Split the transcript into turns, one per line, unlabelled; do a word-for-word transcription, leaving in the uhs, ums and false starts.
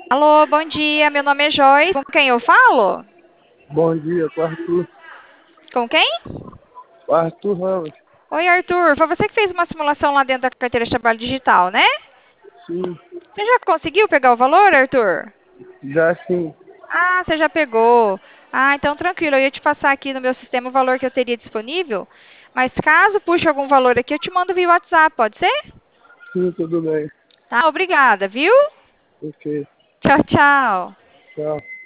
Alô, bom dia. Meu nome é Joyce. Com quem eu falo?
Bom dia, com o Arthur.
Com quem?
O Arthur Ramos.
Oi, Arthur. Foi você que fez uma simulação lá dentro da carteira de trabalho digital, né?
Sim,
Você já conseguiu pegar o valor, Arthur?
já sim.
Ah, você já pegou. Ah, então tranquilo. Eu ia te passar aqui no meu sistema o valor que eu teria disponível. Mas caso puxe algum valor aqui, eu te mando via WhatsApp, pode ser?
Sim, tudo bem.
Tá, obrigada, viu?
Ok,
Tchau, tchau.
tchau.